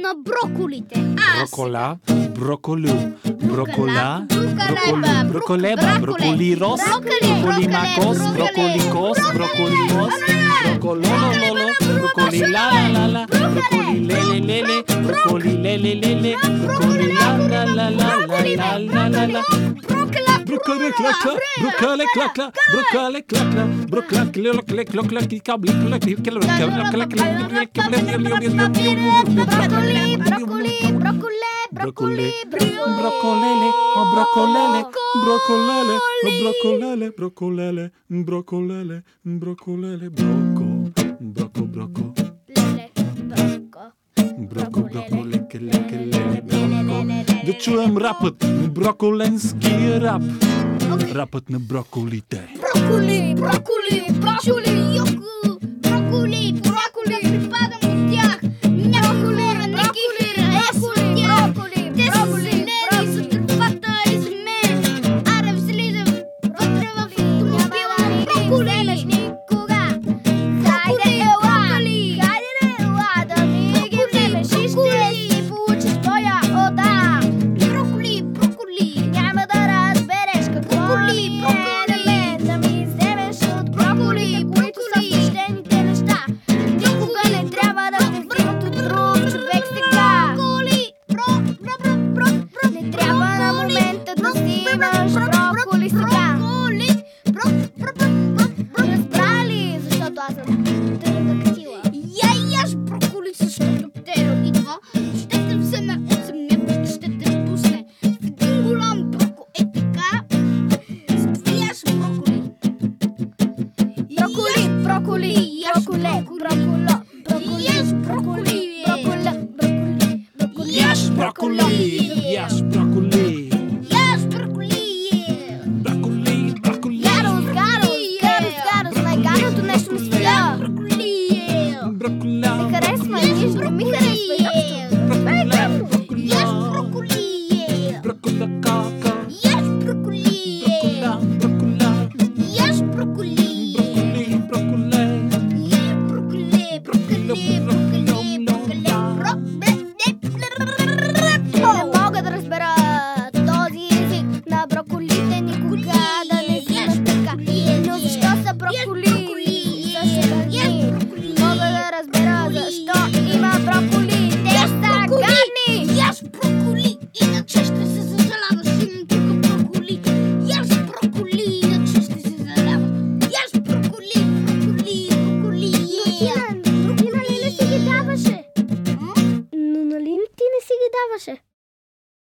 на броколите. Брокола, броколю, брокола, броколеба, броколирос, броколимакос, броколикос, броколимос, брокололололо, броколилалалала, броколилелелеле, броколилелелеле, броколилалалалалалалала. Brokole klakla, brokole klakla, brokole klakla, brokole klakla, brocolele, oh brocolele, brocolele, oh brocolele, brocolele, brocolele, brocolele, broco, да чуем рапът на броколенски рап. Рапът на броколите. Броколи, йоко, броколи, припадам от тях. Някой хора не ги харесват тях. Те са зелени с тръпата и за мен. Аре влизам вътре в автомобила. Броколи, никога. Хайде ела, да ми ги вземеш и ще си получиш твоя ода. Броколи, няма да разбереш какво ми е на мен. Да ми вземеш от броколи, които са свещените неща. Никога не трябва да се взимат от друг човек сега. Не трябва на момента да взимаш броколи сега. Разбрали, защото аз съм търлакатила. Яш броколи, защото Теро идва. Ще те вземе от самия път, ще те пусне в един голям броко. Е така. Яш броколи. Броколи, яш броколи. Яш броколи. Яш броколи, яш броколи. Яш броколи. Броколи. Гарус, най-гарното нещо на света. Брокола. Не харесва, нищо не ми харесва. Яш броколи. Брокола кака. Яш броколи. Брокола. Яш броколи. Броколи. Не мога да разбера този език на броколите, никога да не взимат така. Но защо са броколи? Мога да разбера защо има броколи. Те са гадни. Яш броколи, иначе ще се съжаляваш. Имам тук броколи. Яш броколи, иначе ще се съжаляваш. Яш броколи. Но ти нали не си ги даваше?